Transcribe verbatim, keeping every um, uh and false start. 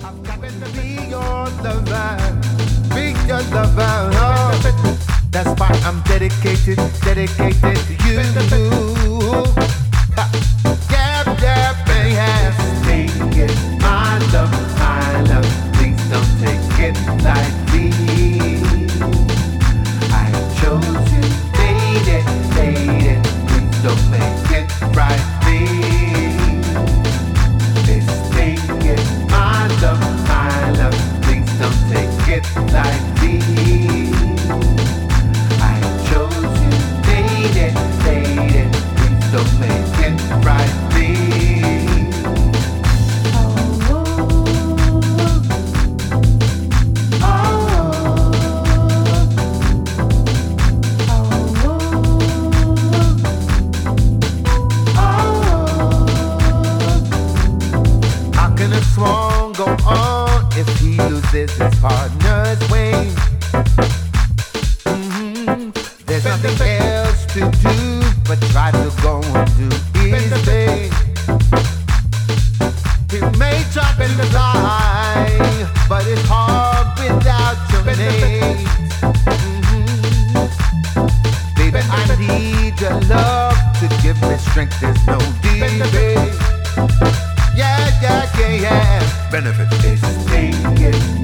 Be your lover, be your lover. Oh. That's why I'm dedicated, dedicated to you. Ha. Yeah, yeah, baby. Take it, my love, my love. Please don't take it lightly. I chose you, lady, lady. Please don't make it rightly. This take it, my love, my love. Please don't take it lightly. I chose you, lady, lady. Please don't make it rightly. Swan go on if he loses his partner's way. Mm-hmm. There's nothing else to do but try to go and do his thing. He may drop in the line, but it's hard without your name. Mm-hmm. Baby, I need your love to give me strength. There's no debate. Yeah, yeah, yeah, yeah. Benefit is taken.